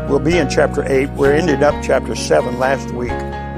We'll be in chapter 8. We ended up chapter 7 last week.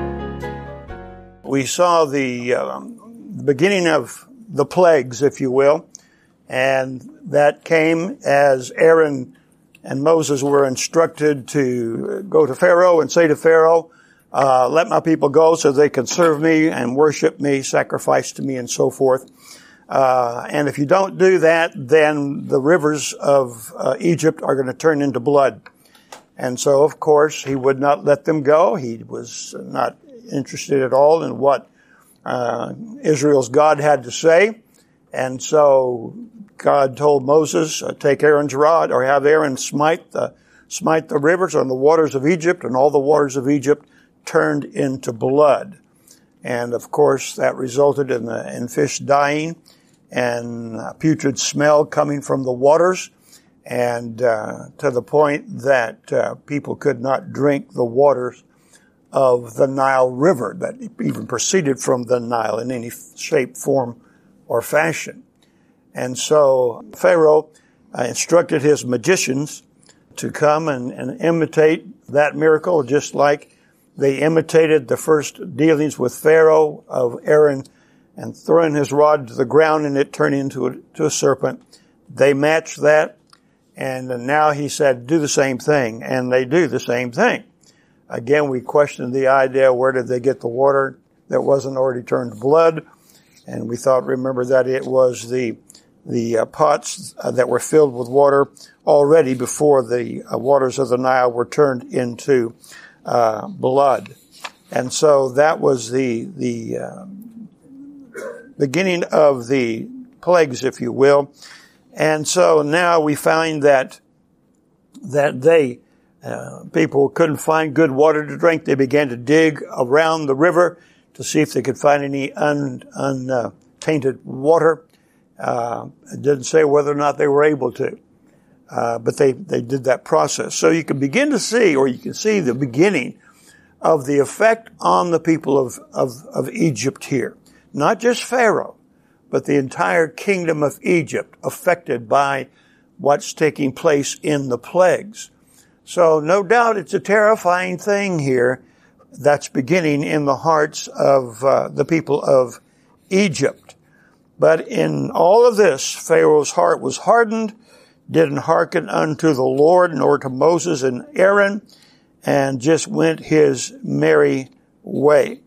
We saw the beginning of the plagues, if you will, and that came as Aaron and Moses were instructed to go to Pharaoh and say to Pharaoh, let my people go so they can serve me and worship me, sacrifice to me, and so forth. And if you don't do that, then the rivers of Egypt are going to turn into blood. And so, of course, he would not let them go. He was not interested at all in what Israel's God had to say. And so God told Moses, take Aaron's rod, or have Aaron smite the rivers on the waters of Egypt, and all the waters of Egypt turned into blood. And of course, that resulted in fish dying and putrid smell coming from the waters, and to the point that people could not drink the waters of the Nile River that even proceeded from the Nile in any shape, form, or fashion. And so Pharaoh instructed his magicians to come and imitate that miracle, just like they imitated the first dealings with Pharaoh of Aaron and throwing his rod to the ground and it turning into a serpent. They matched that, and now he said, do the same thing, and they do the same thing. Again, we questioned the idea, where did they get the water that wasn't already turned to blood? And we thought, remember, that it was the pots that were filled with water already before the waters of the Nile were turned into blood. And so that was the beginning of the plagues, if you will. And so now we find that people couldn't find good water to drink. They began to dig around the river to see if they could find any untainted water. It didn't say whether or not they were able to, but they did that process. So you can begin to see, or you can see the beginning of the effect on the people of Egypt here. Not just Pharaoh, but the entire kingdom of Egypt affected by what's taking place in the plagues. So no doubt it's a terrifying thing here that's beginning in the hearts of the people of Egypt. But in all of this, Pharaoh's heart was hardened, didn't hearken unto the Lord nor to Moses and Aaron, and just went his merry way.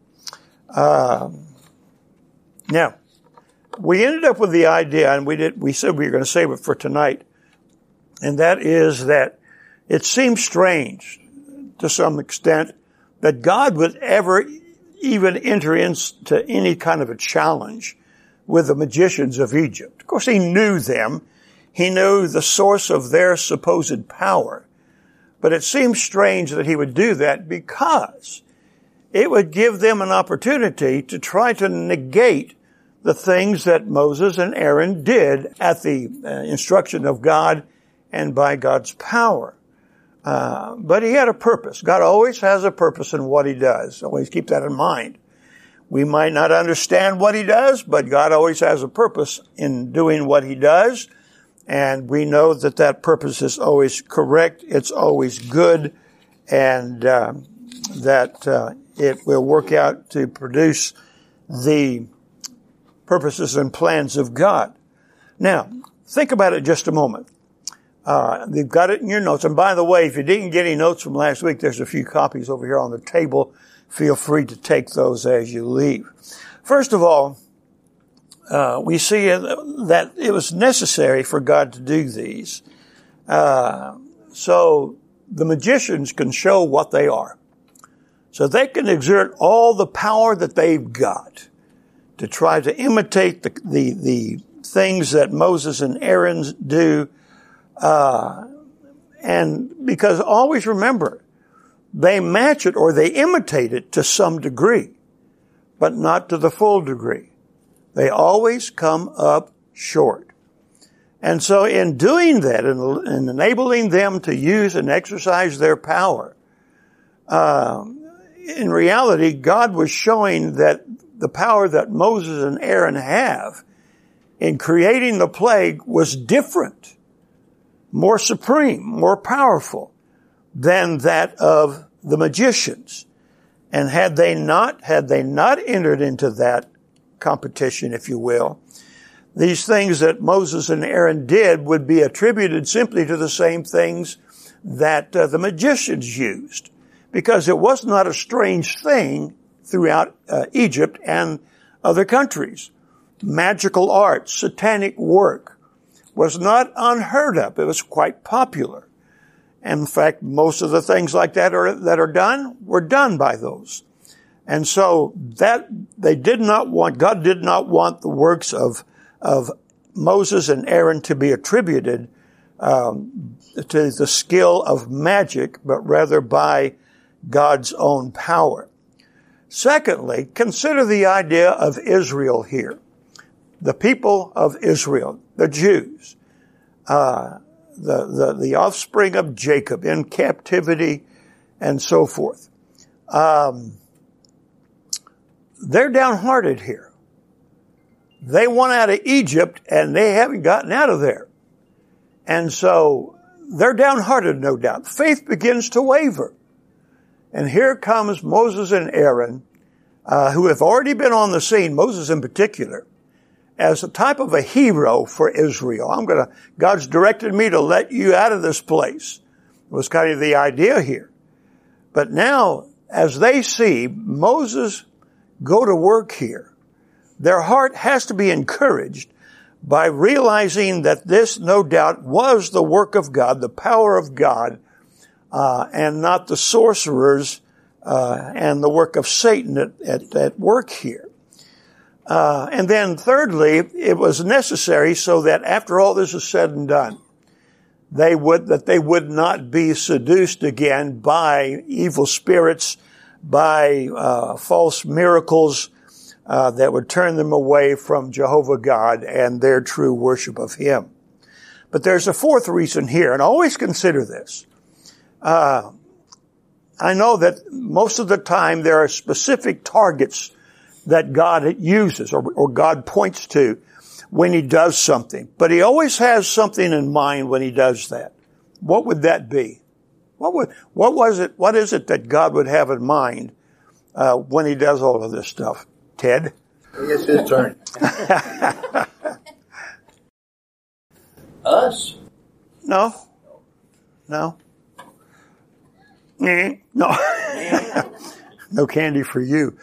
Now, we ended up with the idea, and we said we were going to save it for tonight, and that is that it seems strange to some extent that God would ever even enter into any kind of a challenge with the magicians of Egypt. Of course, he knew them. He knew the source of their supposed power. But it seems strange that he would do that because it would give them an opportunity to try to negate the things that Moses and Aaron did at the instruction of God and by God's power. But he had a purpose. God always has a purpose in what he does. Always keep that in mind. We might not understand what he does, but God always has a purpose in doing what he does. And we know that that purpose is always correct. It's always good. And that it will work out to produce the purposes and plans of God. Now, think about it just a moment. You've got it in your notes. And by the way, if you didn't get any notes from last week, there's a few copies over here on the table. Feel free to take those as you leave. First of all, we see that it was necessary for God to do these. So the magicians can show what they are. So they can exert all the power that they've got to try to imitate the things that Moses and Aaron do. And because always remember, they match it or they imitate it to some degree, but not to the full degree. They always come up short. And so in doing that and enabling them to use and exercise their power, in reality, God was showing that the power that Moses and Aaron have in creating the plague was different, more supreme, more powerful than that of the magicians. And had they not entered into that competition, if you will, these things that Moses and Aaron did would be attributed simply to the same things that the magicians used, because it was not a strange thing throughout Egypt and other countries. Magical arts, satanic work was not unheard of. It was quite popular. And in fact, most of the things like that are done were done by those. And so that God did not want the works of Moses and Aaron to be attributed to the skill of magic, but rather by God's own power. Secondly, consider the idea of Israel here. The people of Israel, the Jews, the offspring of Jacob in captivity and so forth. They're downhearted here. They went out of Egypt and they haven't gotten out of there. And so they're downhearted, no doubt. Faith begins to waver. And here comes Moses and Aaron, who have already been on the scene, Moses in particular, as a type of a hero for Israel. God's directed me to let you out of this place. It was kind of the idea here. But now, as they see Moses go to work here, their heart has to be encouraged by realizing that this, no doubt, was the work of God, the power of God, and not the sorcerers and the work of Satan at work here. And then thirdly, it was necessary so that after all this is said and done, they would not be seduced again by evil spirits, by false miracles that would turn them away from Jehovah God and their true worship of Him. But there's a fourth reason here, and always consider this. I know that most of the time there are specific targets that God uses or God points to when He does something. But He always has something in mind when He does that. What would that be? What is it that God would have in mind when He does all of this stuff? Ted? It's His turn. Us? No. No. No. No candy for you.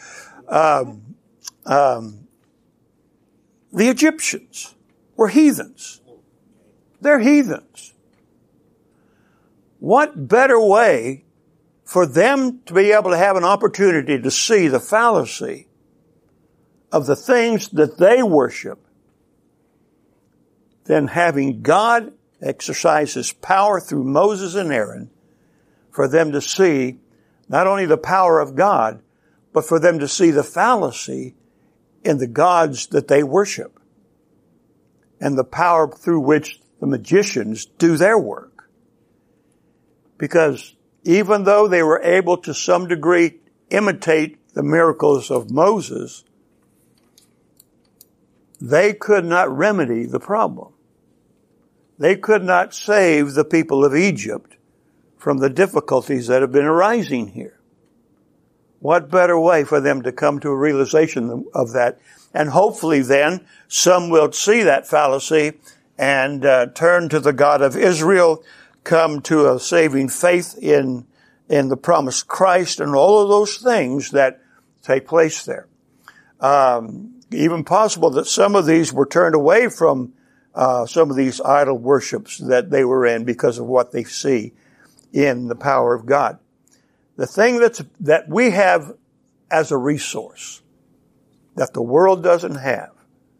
The Egyptians were heathens. They're heathens. What better way for them to be able to have an opportunity to see the fallacy of the things that they worship than having God exercise His power through Moses and Aaron for them to see not only the power of God, but for them to see the fallacy in the gods that they worship and the power through which the magicians do their work. Because even though they were able to some degree imitate the miracles of Moses, they could not remedy the problem. They could not save the people of Egypt from the difficulties that have been arising here. What better way for them to come to a realization of that? And hopefully then some will see that fallacy and turn to the God of Israel, come to a saving faith in the promised Christ and all of those things that take place there. Even possible that some of these were turned away from some of these idol worships that they were in because of what they see in the power of God. The thing that we have as a resource that the world doesn't have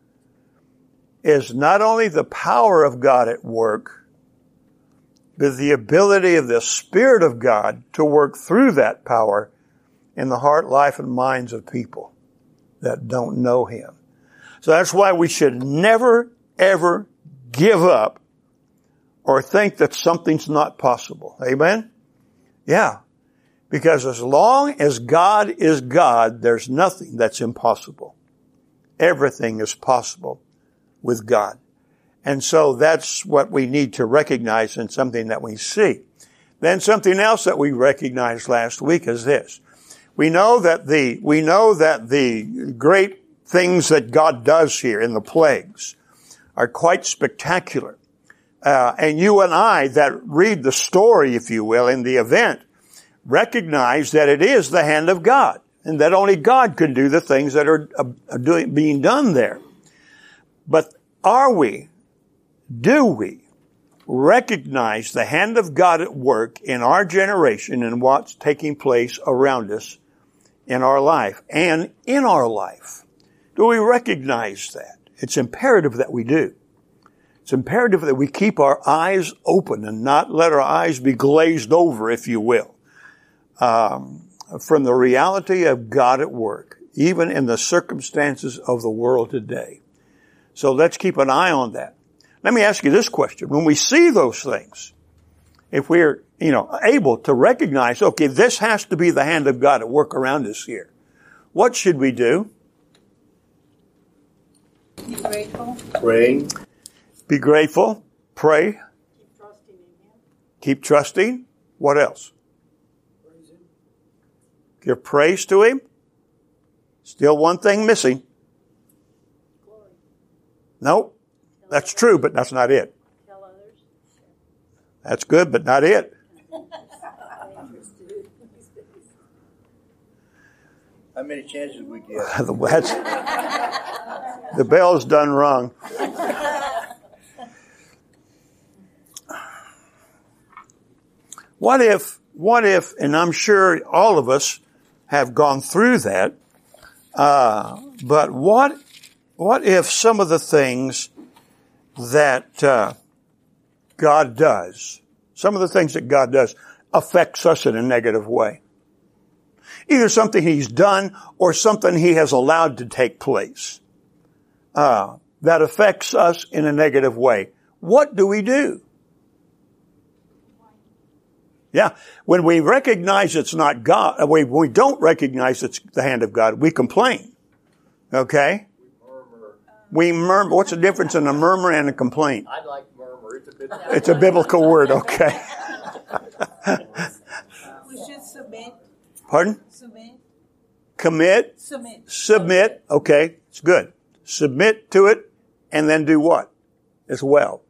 is not only the power of God at work, but the ability of the Spirit of God to work through that power in the heart, life, and minds of people that don't know Him. So that's why we should never, ever give up or think that something's not possible. Amen? Yeah. Because as long as God is God, there's nothing that's impossible. Everything is possible with God. And so that's what we need to recognize in something that we see. Then something else that we recognized last week is this. We know that the great things that God does here in the plagues are quite spectacular. And you and I that read the story, if you will, in the event, recognize that it is the hand of God and that only God can do the things that are being done there. But do we recognize the hand of God at work in our generation and what's taking place around us in our life and in our life? Do we recognize that? It's imperative that we do. It's imperative that we keep our eyes open and not let our eyes be glazed over, if you will, from the reality of God at work, even in the circumstances of the world today. So let's keep an eye on that. Let me ask you this question. When we see those things, if we're, able to recognize, okay, this has to be the hand of God at work around us here, what should we do? Be grateful. Pray. Be grateful. Pray. Keep trusting in Him. Keep trusting. What else? Praise Him. Give praise to Him. Still one thing missing. Glory. No, that's true, but that's not it. Tell others. That's good, but not it. How many chances we get? The bell's done wrong. What if, and I'm sure all of us have gone through that, but what if some of the things that God does, affects us in a negative way? Either something He's done or something He has allowed to take place that affects us in a negative way. What do we do? Yeah, when we recognize it's not God, we don't recognize it's the hand of God, we complain. Okay? We murmur. What's the difference in a murmur and a complaint? I like murmur. It's a biblical word, okay. We should submit. Pardon? Submit. Commit. Submit. Okay, it's good. Submit to it and then do what as well?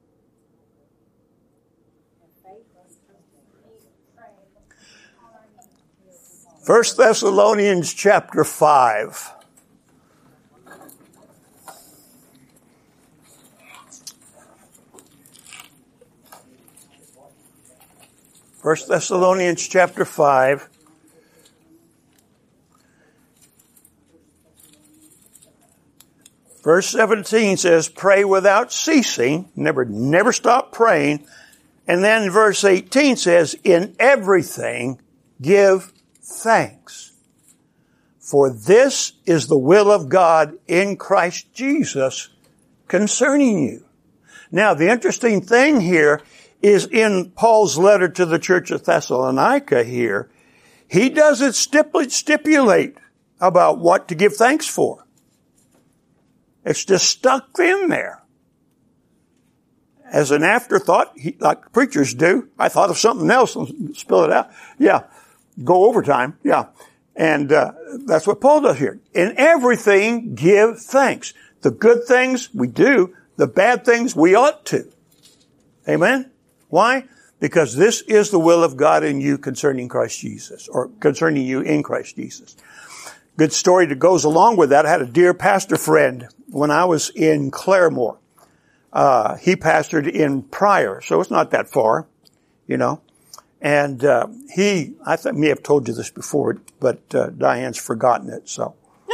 1 Thessalonians chapter 5. First Thessalonians chapter 5. Verse 17 says, pray without ceasing. Never stop praying. And then verse 18 says, in everything give thanks. For this is the will of God in Christ Jesus concerning you. Now, the interesting thing here is in Paul's letter to the church of Thessalonica here, he doesn't stipulate about what to give thanks for. It's just stuck in there. As an afterthought, like preachers do, I thought of something else and spill it out. Yeah. Go overtime. Yeah. And that's what Paul does here. In everything, give thanks. The good things we do, the bad things we ought to. Amen? Why? Because this is the will of God in you concerning Christ Jesus, or concerning you in Christ Jesus. Good story that goes along with that. I had a dear pastor friend when I was in Claremore. He pastored in Pryor, so it's not that far, And I may have told you this before, but Diane's forgotten it. So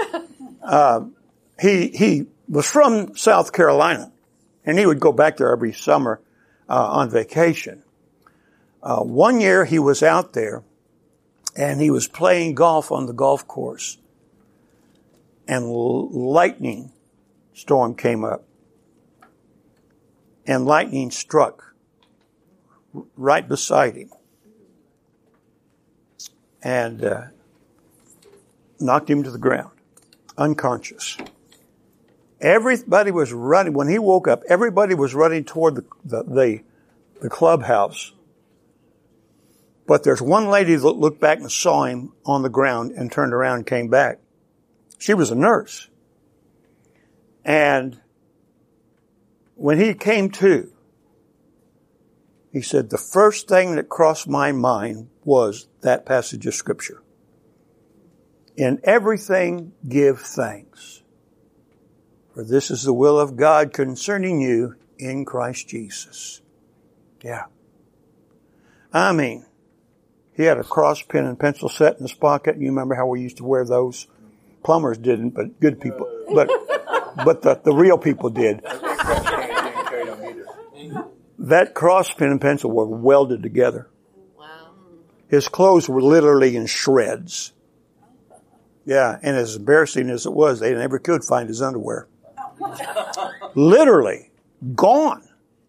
he was from South Carolina, and he would go back there every summer on vacation. One year he was out there, and he was playing golf on the golf course, and lightning storm came up, and lightning struck right beside him. And knocked him to the ground, unconscious. Everybody was running. When he woke up, everybody was running toward the clubhouse. But there's one lady that looked back and saw him on the ground and turned around and came back. She was a nurse. And when he came to, he said, the first thing that crossed my mind was that passage of Scripture. In everything give thanks, for this is the will of God concerning you in Christ Jesus. Yeah. I mean, he had a cross, pen, and pencil set in his pocket. You remember how we used to wear those? Plumbers didn't, but good people. But the real people did. That cross, pen, and pencil were welded together. Wow. His clothes were literally in shreds. Yeah, and as embarrassing as it was, they never could find his underwear. Literally gone.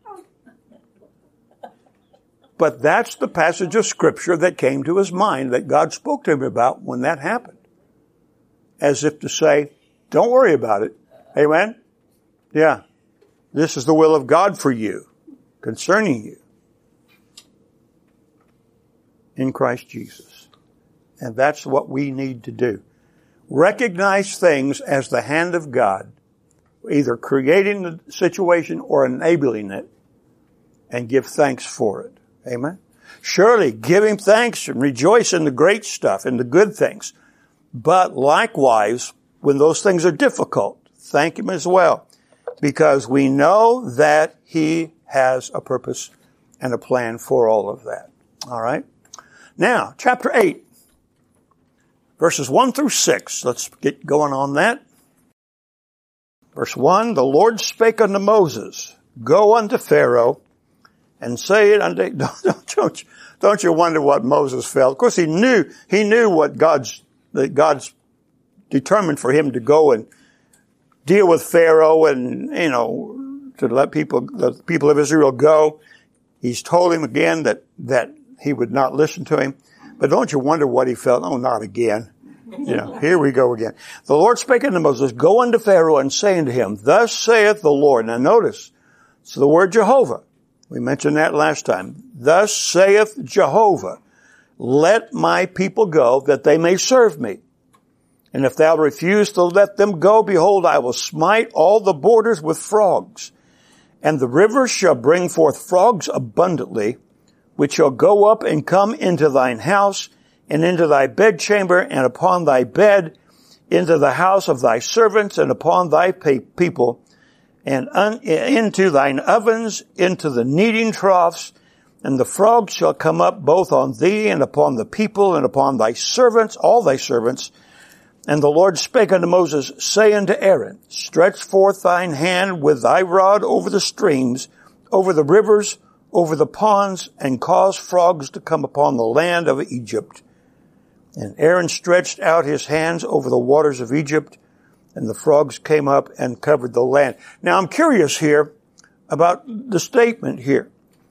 But that's the passage of Scripture that came to his mind that God spoke to him about when that happened. As if to say, don't worry about it. Amen? Yeah. This is the will of God for you, concerning you, in Christ Jesus. And that's what we need to do. Recognize things as the hand of God, either creating the situation or enabling it, and give thanks for it. Amen? Surely give Him thanks and rejoice in the great stuff, in the good things. But likewise, when those things are difficult, thank Him as well. Because we know that He has a purpose and a plan for all of that. All right? Now, chapter 8, verses 1 through 6. Let's get going on that. Verse 1, the Lord spake unto Moses, go unto Pharaoh, and say it unto, don't you wonder what Moses felt? Of course, he knew what God's determined for him to go and deal with Pharaoh and, to let the people of Israel go. He's told him again that he would not listen to him. But don't you wonder what he felt? Oh, not again. Here we go again. The Lord spake unto Moses, go unto Pharaoh and say unto him, thus saith the Lord. Now notice, it's the word Jehovah. We mentioned that last time. Thus saith Jehovah, let my people go that they may serve me. And if thou refuse to let them go, behold, I will smite all the borders with frogs. And the rivers shall bring forth frogs abundantly, which shall go up and come into thine house, and into thy bedchamber, and upon thy bed, into the house of thy servants, and upon thy people, and into thine ovens, into the kneading troughs, and the frogs shall come up both on thee, and upon the people, and upon thy servants, all thy servants. And the Lord spake unto Moses, say unto Aaron, stretch forth thine hand with thy rod over the streams, over the rivers, over the ponds, and cause frogs to come upon the land of Egypt. And Aaron stretched out his hands over the waters of Egypt, and the frogs came up and covered the land. Now I'm curious here about the statement here.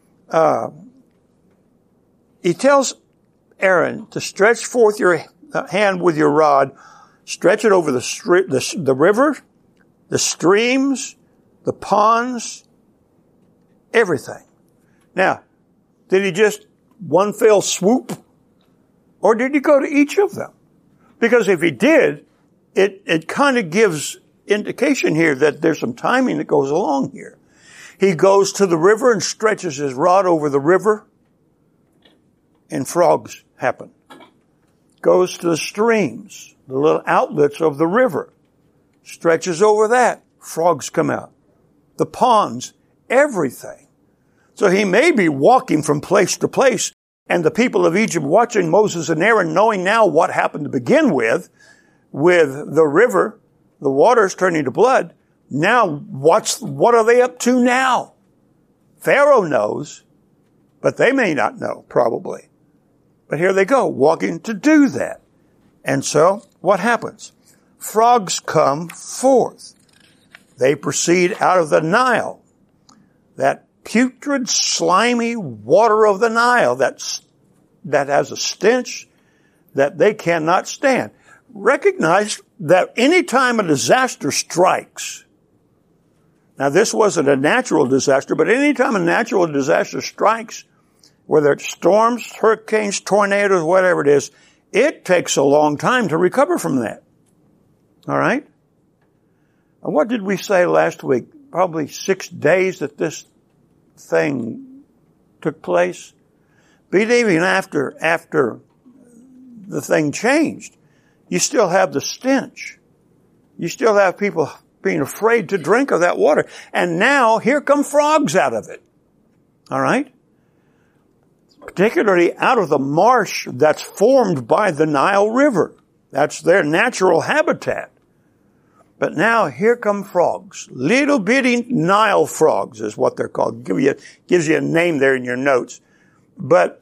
He tells Aaron to stretch forth your hand with your rod, stretch it over the river, the streams, the ponds, everything. Now, did he just one fell swoop? Or did he go to each of them? Because if he did, it kind of gives indication here that there's some timing that goes along here. He goes to the river and stretches his rod over the river, and frogs happen. Goes to the streams, the little outlets of the river, stretches over that, frogs come out. The ponds, everything. So he may be walking from place to place, and the people of Egypt watching Moses and Aaron, knowing now what happened to begin with the river, the waters turning to blood. Now, what are they up to now? Pharaoh knows, but they may not know, probably. But here they go, walking to do that. And so, what happens? Frogs come forth. They proceed out of the Nile. That putrid, slimy water of the Nile that has a stench that they cannot stand. Recognize that any time a disaster strikes, now this wasn't a natural disaster, but any time a natural disaster strikes, whether it's storms, hurricanes, tornadoes, whatever it is, it takes a long time to recover from that. All right? And what did we say last week? Probably 6 days that this thing took place. But even after the thing changed, you still have the stench. You still have people being afraid to drink of that water. And now, here come frogs out of it. All right? Particularly out of the marsh that's formed by the Nile River. That's their natural habitat. But now, here come frogs. Little bitty Nile frogs is what they're called. Gives you a name there in your notes. But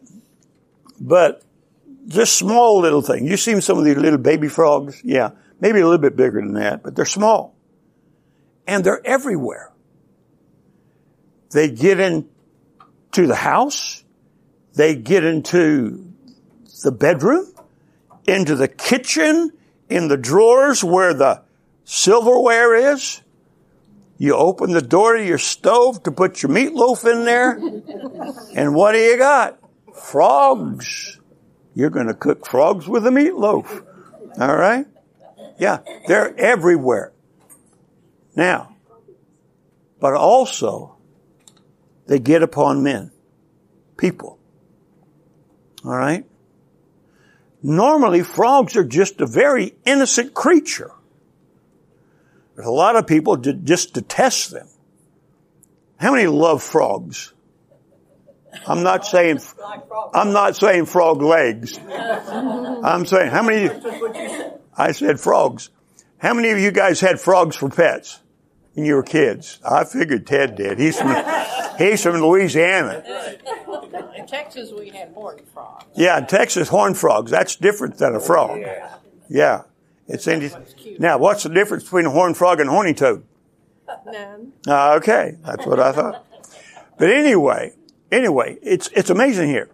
just small little thing. You seen some of these little baby frogs? Yeah. Maybe a little bit bigger than that, but they're small. And they're everywhere. They get into the house. They get into the bedroom, into the kitchen, in the drawers where the silverware is. You open the door to your stove to put your meatloaf in there. And what do you got? Frogs. You're going to cook frogs with a meatloaf. All right? Yeah, they're everywhere. Now, but also, they get upon men, people. All right? Normally, frogs are just a very innocent creature. There's a lot of people just detest them. How many love frogs? I'm not saying frog legs. I'm saying, how many? I said frogs. How many of you guys had frogs for pets when you were kids? I figured Ted did. He's from Louisiana. In Texas, we had horned frogs. Yeah, in Texas, horned frogs. That's different than a frog. Yeah. Now, what's the difference between a horned frog and a horny toad? None. Okay, that's what I thought. But anyway, it's amazing here.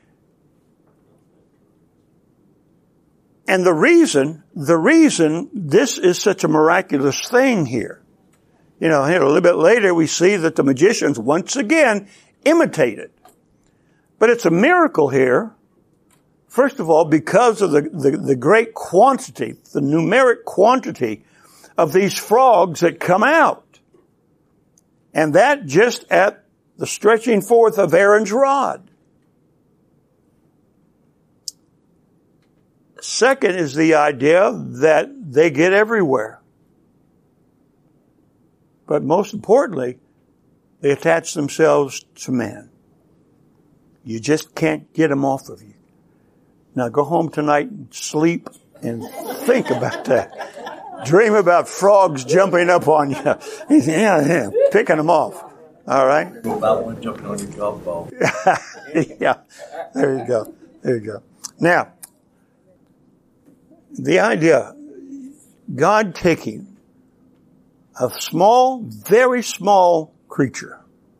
And the reason this is such a miraculous thing here, here a little bit later we see that the magicians once again imitate it. But it's a miracle here, first of all, because of the great quantity, the numeric quantity of these frogs that come out. And that just at the stretching forth of Aaron's rod. Second is the idea that they get everywhere. But most importantly, they attach themselves to man. You just can't get them off of you. Now go home tonight and sleep and think about that. Dream about frogs jumping up on you. Yeah, picking them off. All right? About one jumping on your golf ball. Yeah, there you go. Now, the idea, God taking a small, very small creature,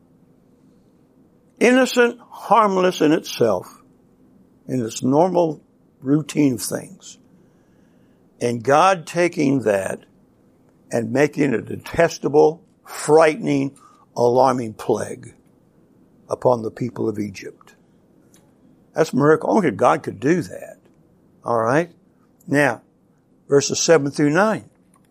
innocent, harmless in itself, in its normal routine of things, and God taking that and making it a detestable, frightening, alarming plague upon the people of Egypt. That's a miracle. Only God could do that. All right? Now, verses 7 through 9.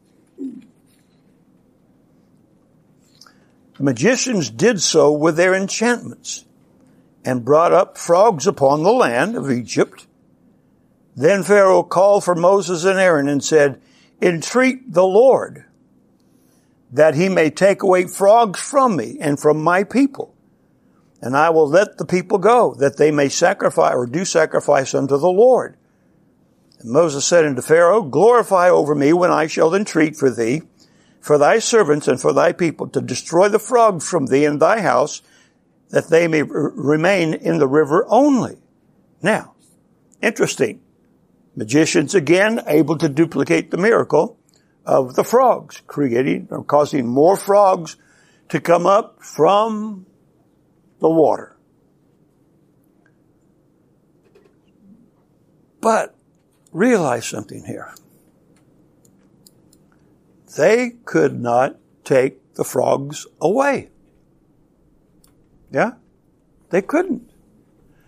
The magicians did so with their enchantments and brought up frogs upon the land of Egypt. Then Pharaoh called for Moses and Aaron and said, "Entreat the Lord that he may take away frogs from me and from my people. And I will let the people go, that they may sacrifice or do sacrifice unto the Lord." And Moses said unto Pharaoh, "Glorify over me when I shall entreat for thee, for thy servants and for thy people, to destroy the frogs from thee and thy house, that they may remain in the river only." Now, interesting. Magicians again able to duplicate the miracle of the frogs, creating or causing more frogs to come up from the water. But realize something here. They could not take the frogs away. Yeah? They couldn't.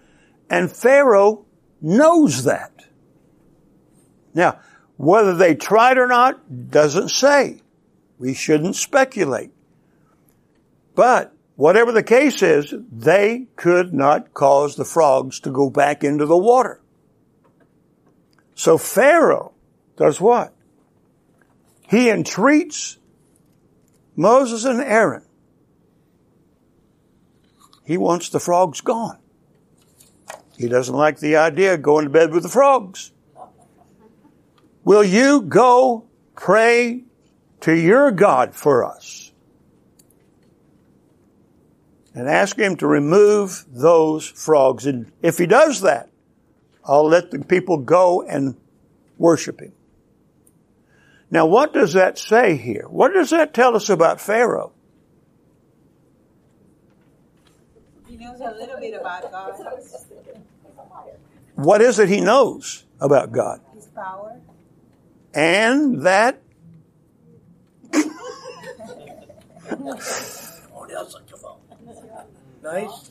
And Pharaoh knows that. Now, whether they tried or not doesn't say. We shouldn't speculate. But whatever the case is, they could not cause the frogs to go back into the water. So Pharaoh does what? He entreats Moses and Aaron. He wants the frogs gone. He doesn't like the idea of going to bed with the frogs. Will you go pray to your God for us? And ask him to remove those frogs. And if he does that, I'll let the people go and worship him. Now, what does that say here? What does that tell us about Pharaoh? He knows a little bit about God. What is it he knows about God? His power. And that What else will come up? Nice.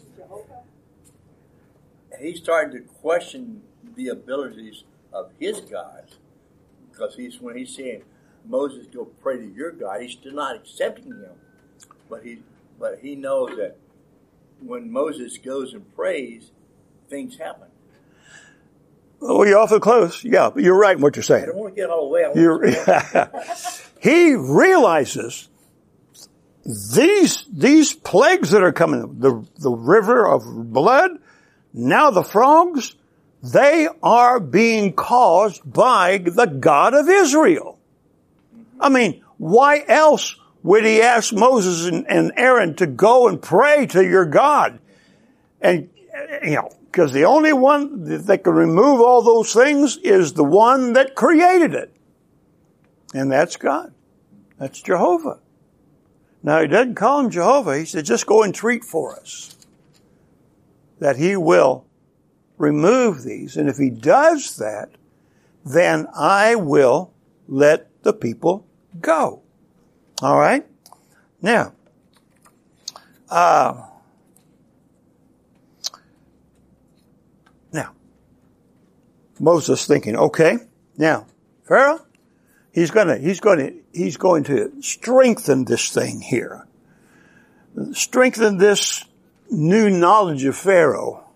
He's starting to question the abilities of his God, because when he's saying, Moses, go pray to your God, he's still not accepting him. But he knows that when Moses goes and prays, things happen. Oh, you're awfully close. Yeah, but you're right in what you're I saying. don't want to get all the way. I want He realizes these plagues that are coming, the river of blood, now the frogs, they are being caused by the God of Israel. I mean, why else would he ask Moses and Aaron to go and pray to your God? And, because the only one that can remove all those things is the one that created it. And that's God. That's Jehovah. Now, he doesn't call him Jehovah. He said, just go entreat for us that he will remove these. And if he does that, then I will let the people go. All right? Now, Moses thinking, okay, now, Pharaoh, he's going to strengthen this thing here. Strengthen this new knowledge of Pharaoh,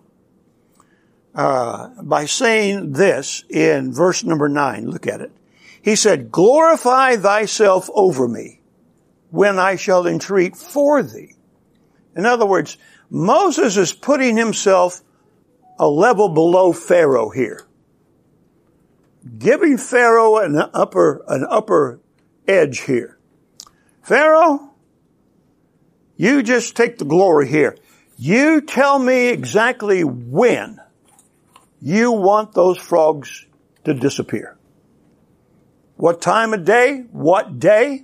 by saying this in verse number 9. Look at it. He said, glorify thyself over me when I shall entreat for thee. In other words, Moses is putting himself a level below Pharaoh here. Giving Pharaoh an upper edge here. Pharaoh, you just take the glory here. You tell me exactly when you want those frogs to disappear. What time of day? What day?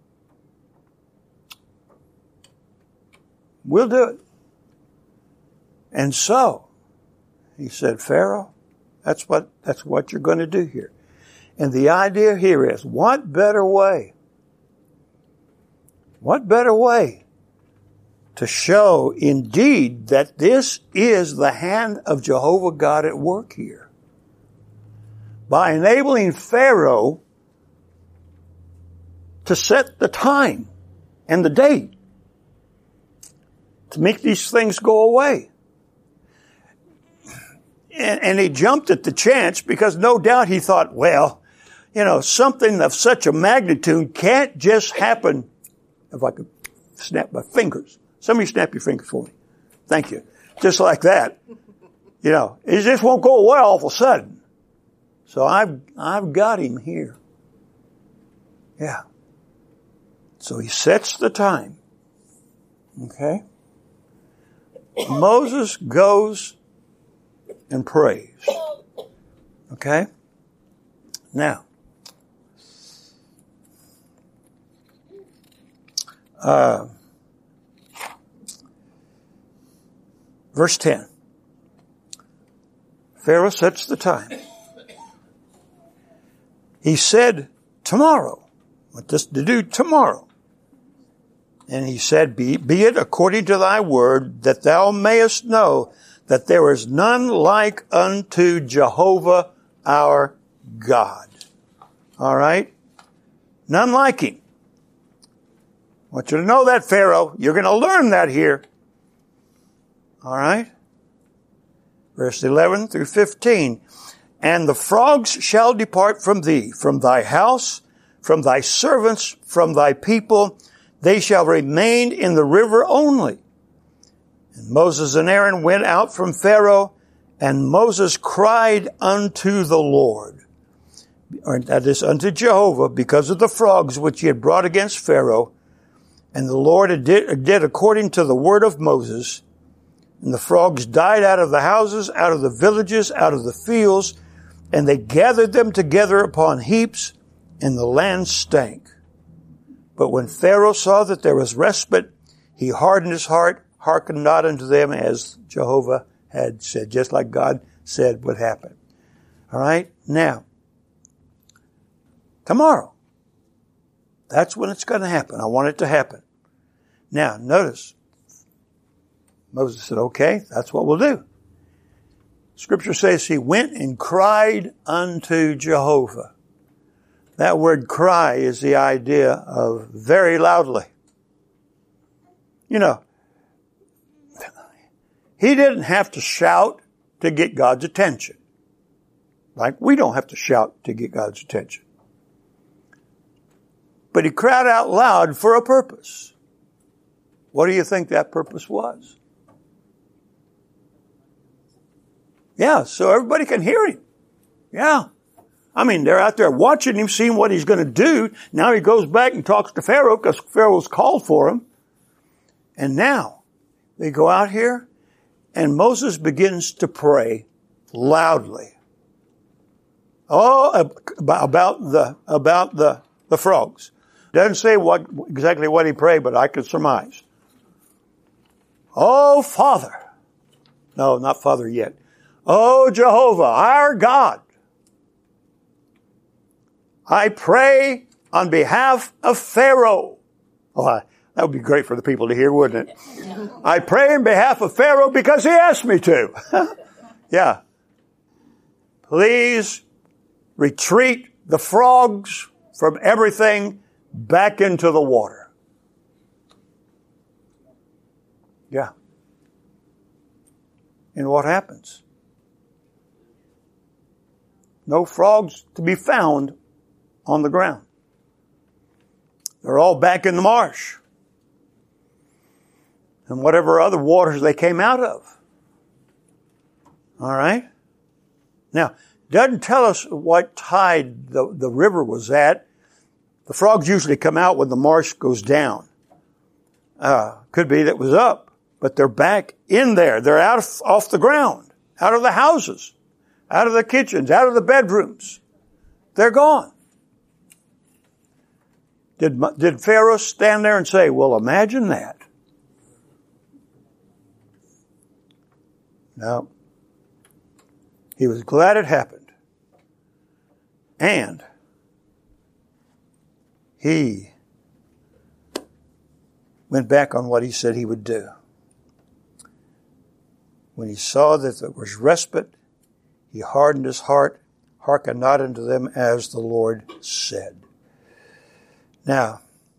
We'll do it. And so, he said, Pharaoh, that's what you're going to do here. And the idea here is, what better way to show indeed that this is the hand of Jehovah God at work here? By enabling Pharaoh to set the time and the date to make these things go away. And he jumped at the chance because no doubt he thought, well, something of such a magnitude can't just happen. If I could snap my fingers. Somebody snap your fingers for me. Thank you. Just like that. It just won't go away all of a sudden. So I've got him here. Yeah. So he sets the time. Okay. Moses goes and prays. Okay? Now, verse 10. Pharaoh sets the time. He said, tomorrow. Want this to do tomorrow. And he said, be it according to thy word, that thou mayest know that there is none like unto Jehovah our God. All right? None like him. I want you to know that, Pharaoh. You're going to learn that here. All right? Verse 11 through 15. And the frogs shall depart from thee, from thy house, from thy servants, from thy people. They shall remain in the river only. And Moses and Aaron went out from Pharaoh, and Moses cried unto the Lord, or that is unto Jehovah, because of the frogs which he had brought against Pharaoh. And the Lord did according to the word of Moses. And the frogs died out of the houses, out of the villages, out of the fields, and they gathered them together upon heaps, and the land stank. But when Pharaoh saw that there was respite, he hardened his heart, hearkened not unto them, as Jehovah had said, just like God said would happen. All right? Now, tomorrow, that's when it's going to happen. I want it to happen. Now, notice, Moses said, okay, that's what we'll do. Scripture says he went and cried unto Jehovah. That word cry is the idea of very loudly. You know, he didn't have to shout to get God's attention. Like we don't have to shout to get God's attention. But he cried out loud for a purpose. What do you think that purpose was? Yeah, so everybody can hear him. Yeah. I mean, they're out there watching him, seeing what he's going to do. Now he goes back and talks to Pharaoh because Pharaoh's called for him. And now they go out here and Moses begins to pray loudly. Oh, about the frogs. Doesn't say exactly what he prayed, but I could surmise. Oh, Father. No, not Father yet. Oh, Jehovah, our God. I pray on behalf of Pharaoh. Oh, that would be great for the people to hear, wouldn't it? I pray on behalf of Pharaoh because he asked me to. Yeah. Please retreat the frogs from everything back into the water. Yeah. And what happens? No frogs to be found on the ground. They're all back in the marsh. And whatever other waters they came out of. All right? Now, doesn't tell us what tide the river was at. The frogs usually come out when the marsh goes down. Could be that it was up, but they're back in there. They're off the ground, out of the houses, out of the kitchens, out of the bedrooms. They're gone. Did Pharaoh stand there and say, well, imagine that? No. He was glad it happened. And he went back on what he said he would do. When he saw that there was respite, he hardened his heart, hearkened not unto them as the Lord said. Now,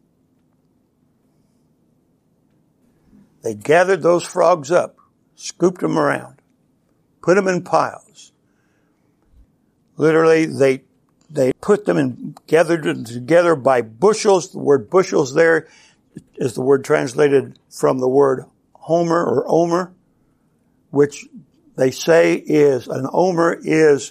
they gathered those frogs up, scooped them around, put them in piles. Literally, they put them and gathered them together by bushels. The word bushels there is the word translated from the word homer or omer, which they say is, an omer is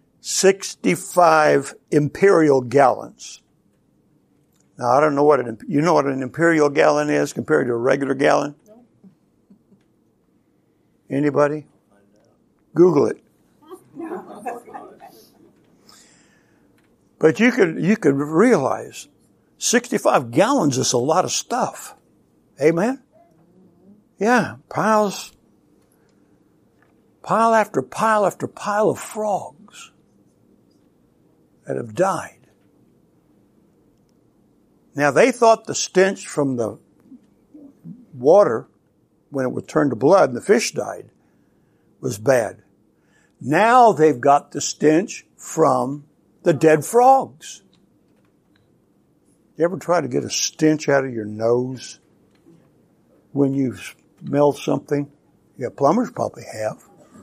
65 imperial gallons. Now, I don't know you know what an imperial gallon is compared to a regular gallon? No. Anybody? Google it. But you could realize 65 gallons is a lot of stuff. Amen? Yeah, pile after pile after pile of frogs that have died. Now, they thought the stench from the water, when it was turned to blood and the fish died, was bad. Now they've got the stench from the dead frogs. You ever try to get a stench out of your nose when you smell something? Yeah, plumbers probably have.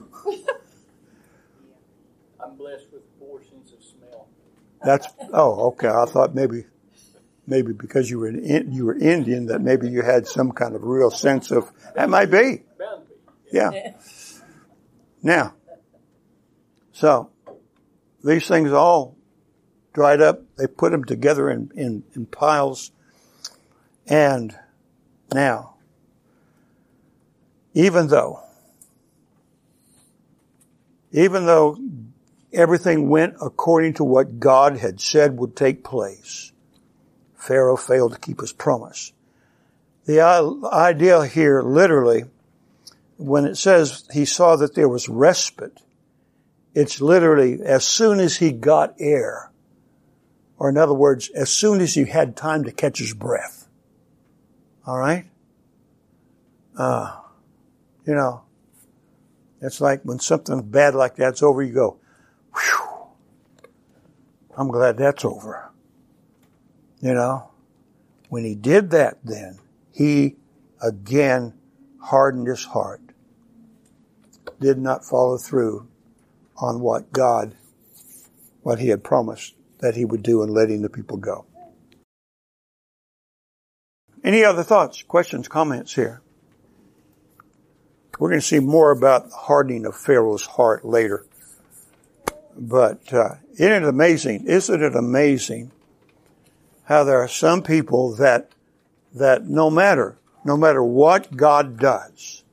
I'm blessed with 4 senses of smell. Okay. I thought maybe because you were Indian that maybe you had some kind of real sense of, that might be. Bound to be. Yeah. Now, so these things all dried up. They put them together in piles. And now, even though everything went according to what God had said would take place, Pharaoh failed to keep his promise. The idea here, literally, when it says he saw that there was respite, it's literally as soon as he got air, or in other words, as soon as he had time to catch his breath. All right? It's like when something bad like that's over, you go, whew, I'm glad that's over. When he did that then, he again hardened his heart, did not follow through on what he had promised that he would do in letting the people go. Any other thoughts, questions, comments here? We're going to see more about the hardening of Pharaoh's heart later. But isn't it amazing how there are some people that no matter what God does,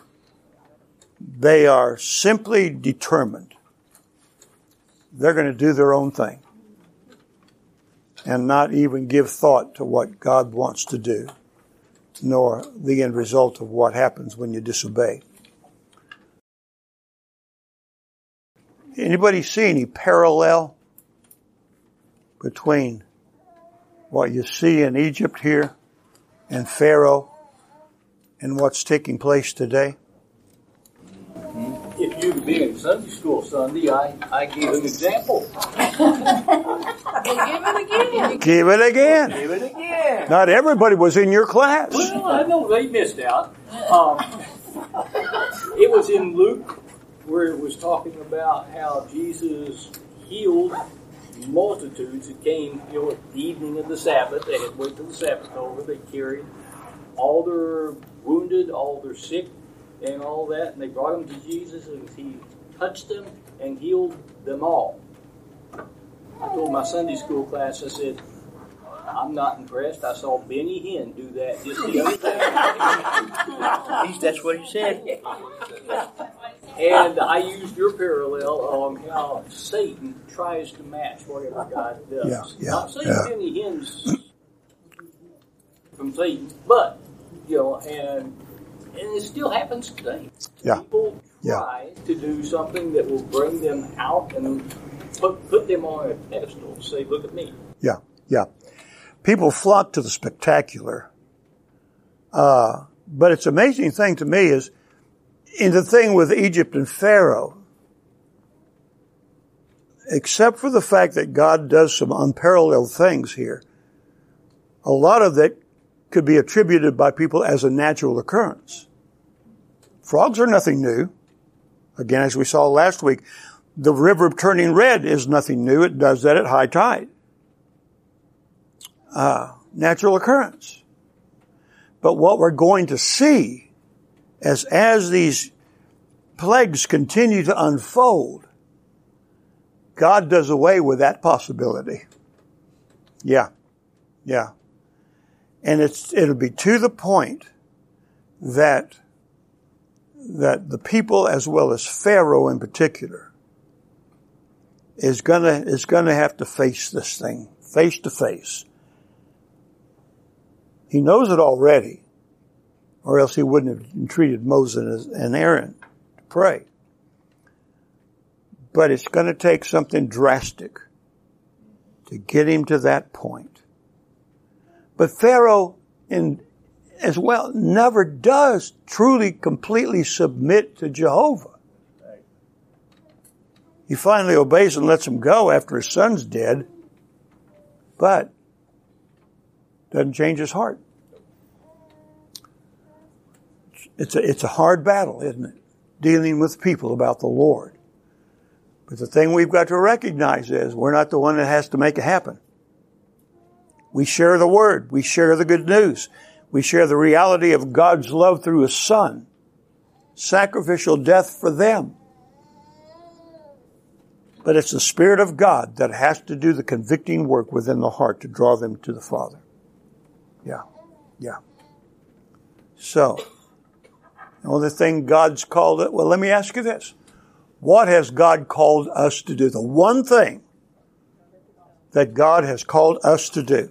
they are simply determined. They're going to do their own thing and not even give thought to what God wants to do, nor the end result of what happens when you disobey. Anybody see any parallel between what you see in Egypt here and Pharaoh and what's taking place today? If you'd been in Sunday school Sunday, I gave an example. Give it again. Give it again. Not everybody was in your class. Well, I know they missed out. It was in Luke where it was talking about how Jesus healed multitudes that came, at the evening of the Sabbath. They had waited till the Sabbath over. They carried all their wounded, all their sick, and all that, and they brought them to Jesus, and he touched them and healed them all. I told my Sunday school class, I said, I'm not impressed. I saw Benny Hinn do that just the other day. At least that's what he said. And I used your parallel on how Satan tries to match whatever God does. Not saying Benny Hinn's from Satan, but, and it still happens today. Yeah. People try to do something that will bring them out and put them on a pedestal and say, look at me. Yeah. People flock to the spectacular. But it's an amazing thing to me is, in the thing with Egypt and Pharaoh, except for the fact that God does some unparalleled things here, a lot of that could be attributed by people as a natural occurrence. Frogs are nothing new. Again, as we saw last week, the river turning red is nothing new. It does that at high tide. Natural occurrence. But what we're going to see as these plagues continue to unfold, God does away with that possibility. Yeah. And it'll be to the point that the people, as well as Pharaoh in particular, is gonna have to face this thing face to face. He knows it already, or else he wouldn't have entreated Moses and Aaron to pray. But it's going to take something drastic to get him to that point. But Pharaoh, as well, never does truly, completely submit to Jehovah. He finally obeys and lets him go after his son's dead, but doesn't change his heart. It's a hard battle, isn't it? Dealing with people about the Lord. But the thing we've got to recognize is we're not the one that has to make it happen. We share the word. We share the good news. We share the reality of God's love through His Son. Sacrificial death for them. But it's the Spirit of God that has to do the convicting work within the heart to draw them to the Father. Yeah. So, the only thing God's called it, well, let me ask you this. What has God called us to do? The one thing that God has called us to do.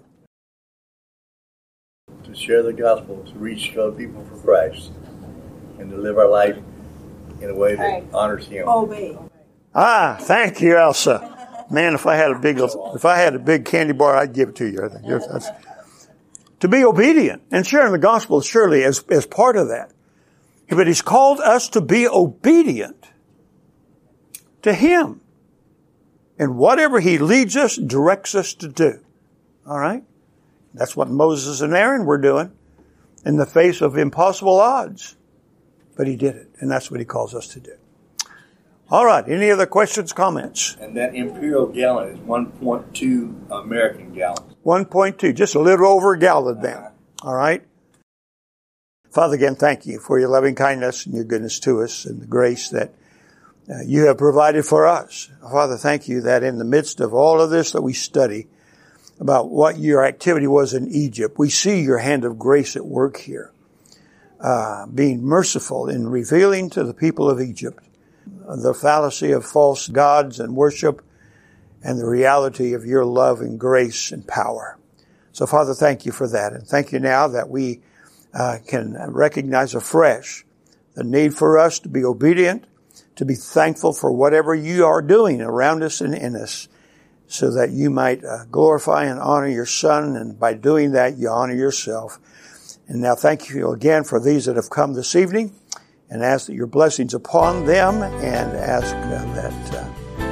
To share the gospel, to reach other people for Christ, and to live our life in a way that honors Him. Obey. Thank you, Elsa. Man, if I had a big candy bar, I'd give it to you. I think that's, to be obedient and sharing the gospel surely as part of that. But He's called us to be obedient to Him. And whatever He leads us, directs us to do. All right? That's what Moses and Aaron were doing in the face of impossible odds. But He did it. And that's what He calls us to do. All right. Any other questions, comments? And that imperial gallon is 1.2 American gallons. 1.2. Just a little over a gallon then. All right? Father, again, thank You for Your loving kindness and Your goodness to us and the grace that You have provided for us. Father, thank You that in the midst of all of this that we study about what Your activity was in Egypt, we see Your hand of grace at work here, being merciful in revealing to the people of Egypt the fallacy of false gods and worship and the reality of Your love and grace and power. So, Father, thank You for that. And thank You now that we can recognize afresh the need for us to be obedient, to be thankful for whatever You are doing around us and in us, so that You might glorify and honor Your Son, and by doing that, You honor Yourself. And now thank You again for these that have come this evening, and ask that Your blessings upon them, and ask that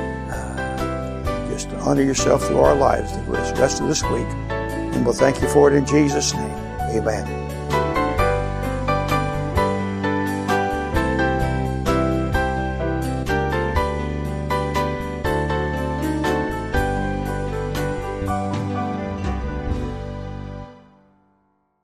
just honor Yourself through our lives the rest of this week. And we'll thank You for it in Jesus' name. Amen.